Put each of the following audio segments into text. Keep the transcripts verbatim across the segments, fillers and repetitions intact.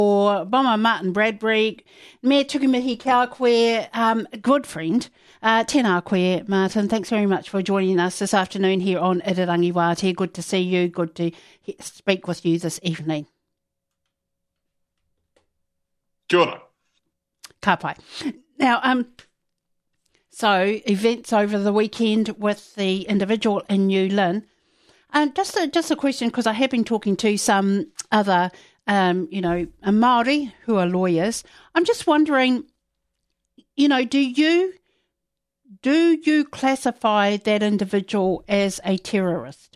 or Boma Martin Bradbury, me tukumihi kia koe, um, good friend. Uh, tēnā koe, Martin. Thanks very much for joining us this afternoon here on Irirangi Wātea. Good to see you. Good to he- speak with you this evening. Kia ora. Ka pai. Now, um, so events over the weekend with the individual in New Lynn. And just a, just a question, because I have been talking to some other, um, you know, Māori who are lawyers. I'm just wondering, you know, do you do you classify that individual as a terrorist?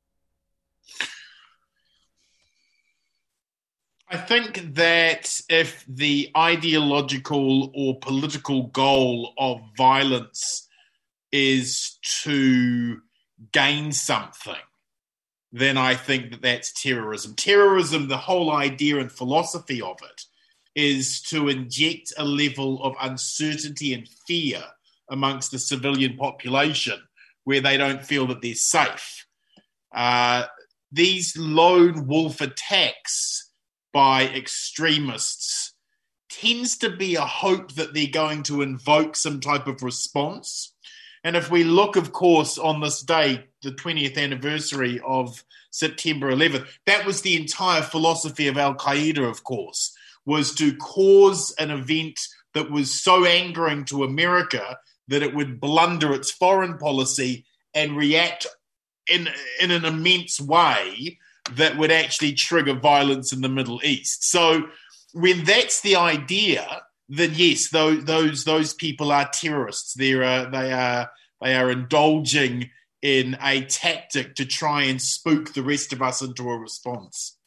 I think that if the ideological or political goal of violence is to gain something, then I think that that's terrorism. Terrorism, the whole idea and philosophy of it, is to inject a level of uncertainty and fear amongst the civilian population where they don't feel that they're safe. Uh, these lone wolf attacks by extremists tends to be a hope that they're going to invoke some type of response. And if we look, of course, on this day, the twentieth anniversary of September eleventh, that was the entire philosophy of Al-Qaeda, of course, was to cause an event that was so angering to America that it would blunder its foreign policy and react in, in an immense way that would actually trigger violence in the Middle East. So when that's the idea, then yes, those those, those people are terrorists. They're, uh, they are they are indulging in a tactic to try and spook the rest of us into a response.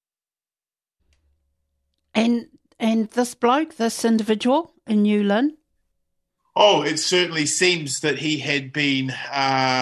And and this bloke, this individual in New Lynn? Oh, it certainly seems that he had been uh,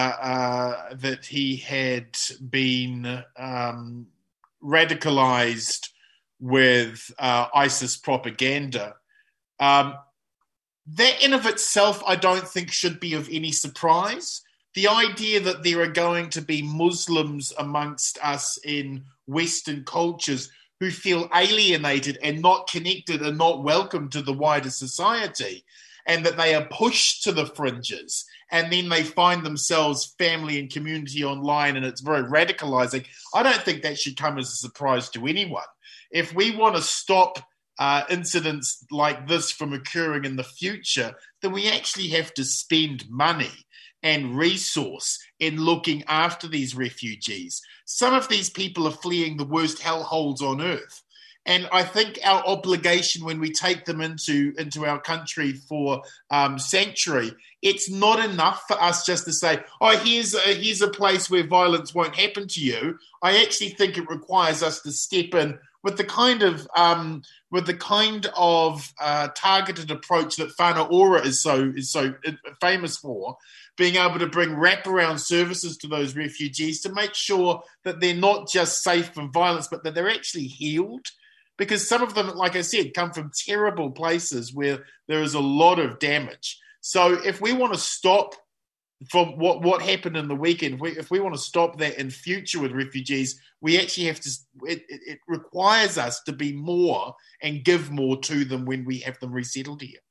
uh, that he had been um, radicalized with uh, ISIS propaganda. Um, that in of itself, I don't think should be of any surprise. The idea that there are going to be Muslims amongst us in Western cultures who feel alienated and not connected and not welcome to the wider society, and that they are pushed to the fringes, and then they find themselves family and community online, and it's very radicalizing. I don't think that should come as a surprise to anyone. If we want to stop uh, incidents like this from occurring in the future, then we actually have to spend money and resource in looking after these refugees. Some of these people are fleeing the worst hellholes on earth. And I think our obligation when we take them into, into our country for um, sanctuary, it's not enough for us just to say, oh, here's a, here's a place where violence won't happen to you. I actually think it requires us to step in with the kind of um, with the kind of uh, targeted approach that Whānau Ora is so is so famous for, being able to bring wraparound services to those refugees to make sure that they're not just safe from violence, but that they're actually healed. Because some of them, like I said, come from terrible places where there is a lot of damage. So if we want to stop from what, what happened in the weekend, if we, if we want to stop that in future with refugees, we actually have to, it, it, it requires us to be more and give more to them when we have them resettled here.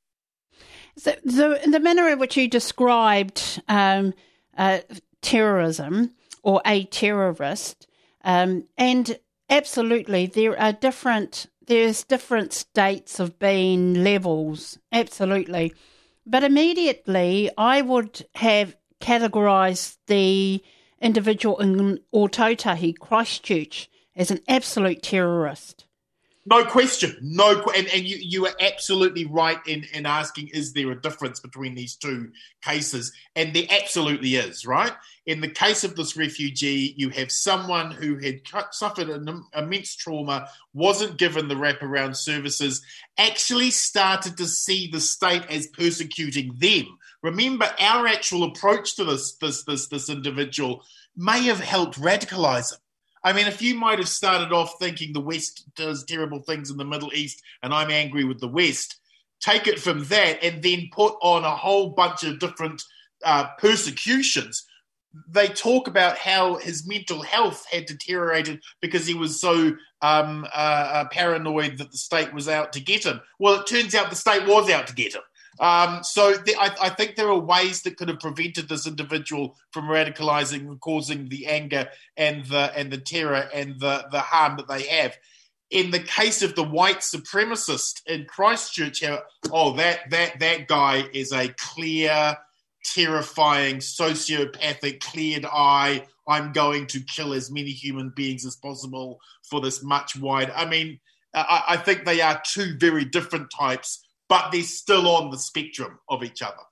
So the, the manner in which you described um, uh, terrorism or a terrorist, um, and absolutely, there are different, there's different states of being levels, absolutely. But immediately I would have categorised the individual in Ōtautahi, Christchurch, as an absolute terrorist. No question. No, and, and you, you are absolutely right in, in asking, is there a difference between these two cases? And there absolutely is, right? In the case of this refugee, you have someone who had suffered an immense trauma, wasn't given the wraparound services, actually started to see the state as persecuting them. Remember, our actual approach to this, this, this, this individual may have helped radicalise him. I mean, if you might have started off thinking the West does terrible things in the Middle East and I'm angry with the West, take it from that and then put on a whole bunch of different uh, persecutions. they talk about how his mental health had deteriorated because he was so um, uh, paranoid that the state was out to get him. Well, it turns out the state was out to get him. Um, so the, I, I think there are ways that could have prevented this individual from radicalizing and causing the anger and the and the terror and the, the harm that they have. In the case of the white supremacist in Christchurch, oh, that that that guy is a clear, terrifying, sociopathic, cleared eye. I'm going to kill as many human beings as possible for this much wide. I mean, I, I think they are two very different types, but they're still on the spectrum of each other.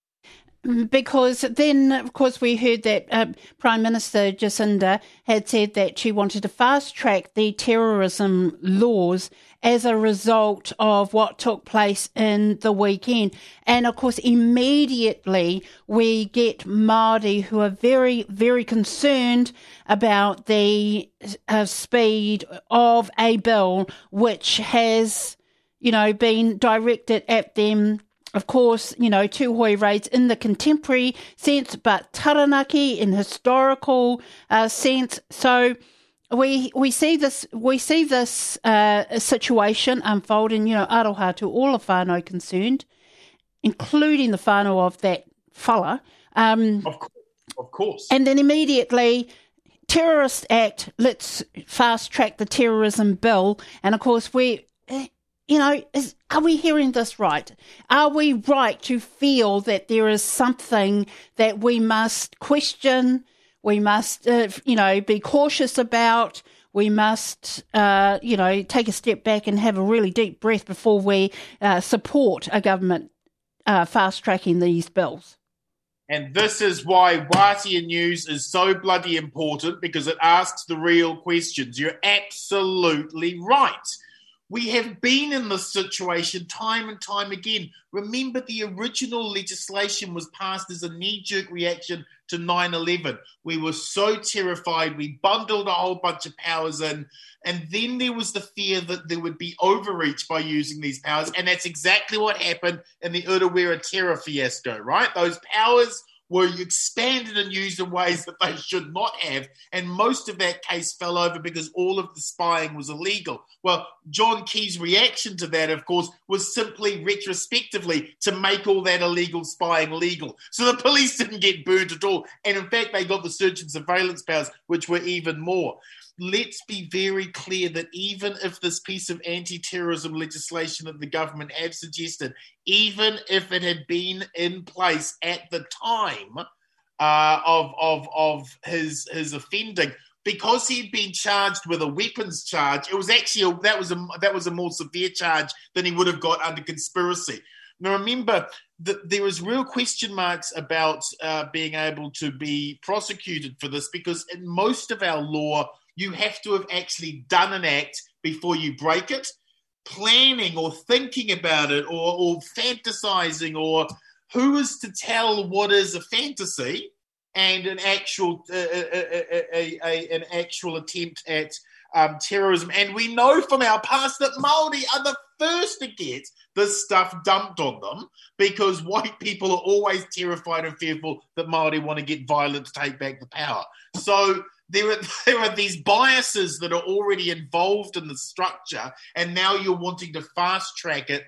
Because then, of course, we heard that uh, Prime Minister Jacinda had said that she wanted to fast-track the terrorism laws as a result of what took place in the weekend. And, of course, immediately we get Māori who are very, very concerned about the uh, speed of a bill which has, you know, been directed at them. Of course, you know, tūhoi raids in the contemporary sense, but taranaki in historical uh, sense. So we we see this we see this uh, situation unfold, and you know, aroha to all of whānau concerned, including the whānau of that fella. Um, of course, of course. And then immediately, Terrorist Act. Let's fast track the terrorism bill, and of course we. You know, is, are we hearing this right? Are we right to feel that there is something that we must question, we must, uh, you know, be cautious about, we must, uh, you know, take a step back and have a really deep breath before we uh, support a government uh, fast-tracking these bills? And this is why Wātea News is so bloody important, because it asks the real questions. You're absolutely right. We have been in this situation time and time again. Remember, the original legislation was passed as a knee-jerk reaction to nine eleven. We were so terrified, we bundled a whole bunch of powers in, and then there was the fear that there would be overreach by using these powers, and that's exactly what happened in the Urewera terror fiasco, right? Those powers were expanded and used in ways that they should not have, and most of that case fell over because all of the spying was illegal. Well, John Key's reaction to that, of course, was simply retrospectively to make all that illegal spying legal. So the police didn't get burnt at all, and in fact, they got the search and surveillance powers, which were even more. Let's be very clear that even if this piece of anti-terrorism legislation that the government have suggested, even if it had been in place at the time uh, of of of his his offending, because he'd been charged with a weapons charge, it was actually a, that was a that was a more severe charge than he would have got under conspiracy. Now, remember that there is real question marks about uh, being able to be prosecuted for this, because in most of our law, you have to have actually done an act before you break it. Planning or thinking about it or, or fantasizing, or who is to tell what is a fantasy and an actual uh, a, a, a, an actual attempt at um, terrorism. And we know from our past that Māori are the first to get this stuff dumped on them, because white people are always terrified and fearful that Māori want to get violent to take back the power. So There are, there are these biases that are already involved in the structure, and now you're wanting to fast-track it.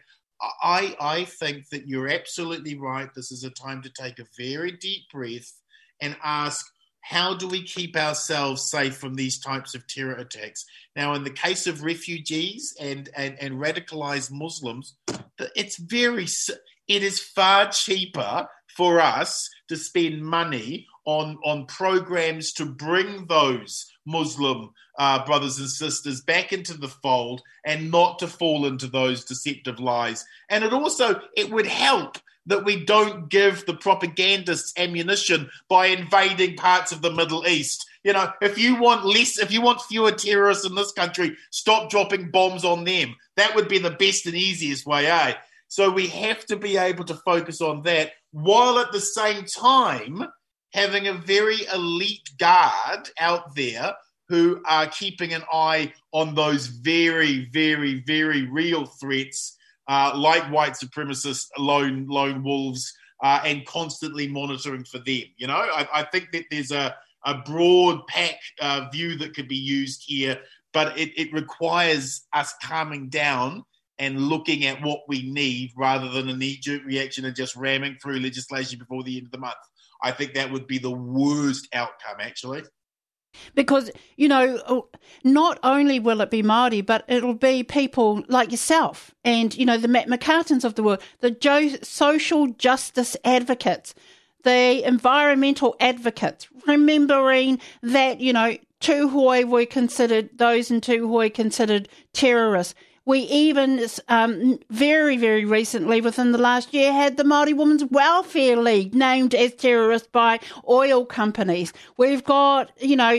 I, I think that you're absolutely right. This is a time to take a very deep breath and ask, how do we keep ourselves safe from these types of terror attacks? Now, in the case of refugees and, and, and radicalized Muslims, it's very, it is far cheaper for us to spend money on, on programs to bring those Muslim uh, brothers and sisters back into the fold and not to fall into those deceptive lies. And it also, it would help that we don't give the propagandists ammunition by invading parts of the Middle East. You know, if you want less, if you want fewer terrorists in this country, stop dropping bombs on them. That would be the best and easiest way, eh? So we have to be able to focus on that, while at the same time having a very elite guard out there who are keeping an eye on those very, very, very real threats, uh, like white supremacists, lone lone wolves, uh, and constantly monitoring for them. You know, I, I think that there's a, a broad pack uh, view that could be used here, but it, it requires us calming down and looking at what we need rather than a knee-jerk reaction and just ramming through legislation before the end of the month. I think that would be the worst outcome, actually. Because, you know, not only will it be Māori, but it'll be people like yourself and, you know, the Matt McCartans of the world, the jo- social justice advocates, the environmental advocates, remembering that, you know, Tūhoe were considered, those in Tūhoe considered terrorists. We even um, very, very recently, within the last year, had the Māori Women's Welfare League named as terrorists by oil companies. We've got, you know,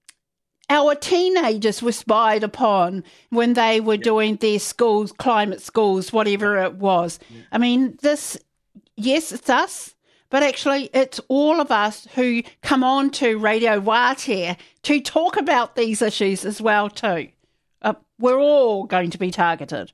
our teenagers were spied upon when they were doing their schools, climate schools, whatever it was. I mean, this, yes, it's us, but actually it's all of us who come on to Radio Wātea to talk about these issues as well too. Uh, we're all going to be targeted.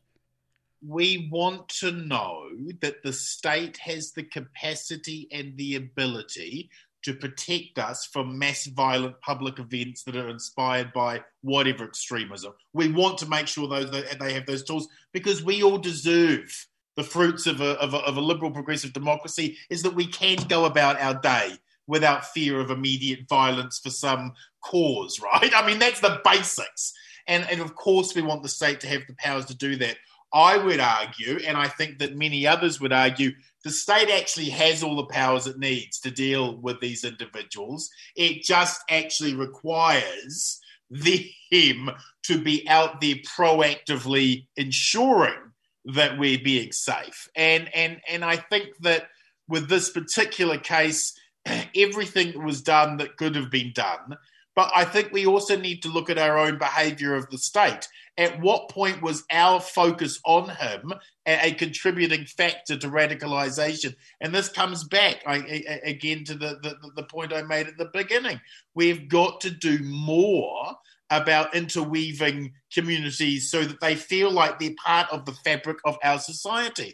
We want to know that the state has the capacity and the ability to protect us from mass violent public events that are inspired by whatever extremism. We want to make sure those they have those tools because we all deserve the fruits of a, of a, of a liberal progressive democracy is that we can go about our day without fear of immediate violence for some cause, right? I mean, that's the basics. And, and of course, we want the state to have the powers to do that. I would argue, and I think that many others would argue, the state actually has all the powers it needs to deal with these individuals. It just actually requires them to be out there proactively ensuring that we're being safe. And, and, and I think that with this particular case, everything was done that could have been done. But I think we also need to look at our own behaviour of the state. At what point was our focus on him a, a contributing factor to radicalisation? And this comes back I, I, again to the, the, the point I made at the beginning. We've got to do more about interweaving communities so that they feel like they're part of the fabric of our society.